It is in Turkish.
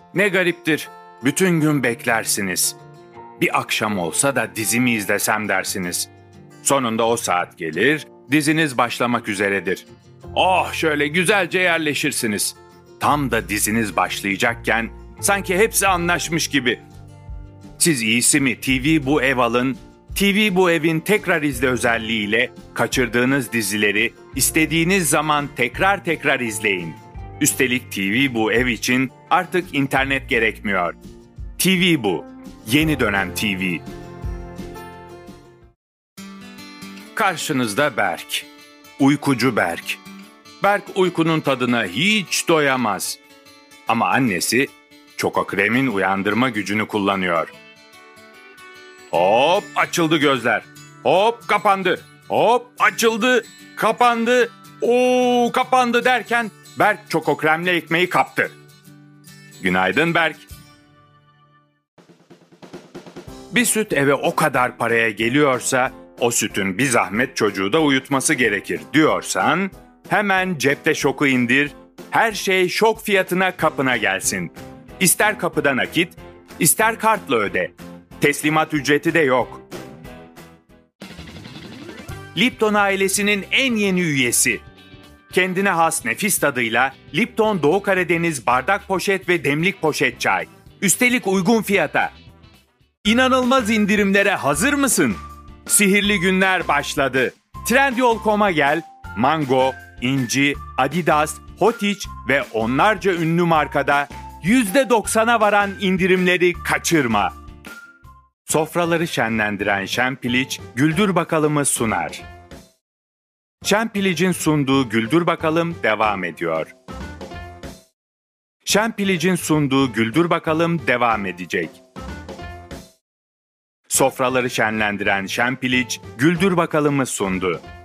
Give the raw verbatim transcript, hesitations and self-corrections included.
Ne gariptir, bütün gün beklersiniz. Bir akşam olsa da dizimi izlesem dersiniz. Sonunda o saat gelir, diziniz başlamak üzeredir. Oh, şöyle güzelce yerleşirsiniz. Tam da diziniz başlayacakken sanki hepsi anlaşmış gibi. Siz iyisi mi T V Bu Ev alın, T V Bu Ev'in tekrar izle özelliğiyle kaçırdığınız dizileri istediğiniz zaman tekrar tekrar izleyin. Üstelik T V Bu Ev için artık internet gerekmiyor. T V Bu, yeni dönem T V. Karşınızda Berk. Uykucu Berk. Berk uykunun tadına hiç doyamaz. Ama annesi Çoko-Krem'in uyandırma gücünü kullanıyor. Hop açıldı gözler. Hop kapandı. Hop açıldı. Kapandı. Oo kapandı derken Berk Çoko-Krem'le ekmeği kaptı. Günaydın Berk. Bir süt eve o kadar paraya geliyorsa o sütün bir zahmet çocuğu da uyutması gerekir diyorsan hemen cepte şoku indir, her şey şok fiyatına kapına gelsin. İster kapıda nakit, ister kartla öde. Teslimat ücreti de yok. Lipton ailesinin en yeni üyesi. Kendine has nefis tadıyla Lipton Doğu Karadeniz bardak poşet ve demlik poşet çay. Üstelik uygun fiyata. İnanılmaz indirimlere hazır mısın? Sihirli günler başladı. Trendyol nokta com'a gel, Mango, İnci, Adidas, Hotiç ve onlarca ünlü markada yüzde doksana varan indirimleri kaçırma. Sofraları şenlendiren Şempiliç, Güldür Bakalım'ı sunar. Şempiliç'in sunduğu Güldür Bakalım devam ediyor. Şempiliç'in sunduğu Güldür Bakalım devam edecek. Sofraları şenlendiren Şempiliç, Güldür Bakalım'ı sundu.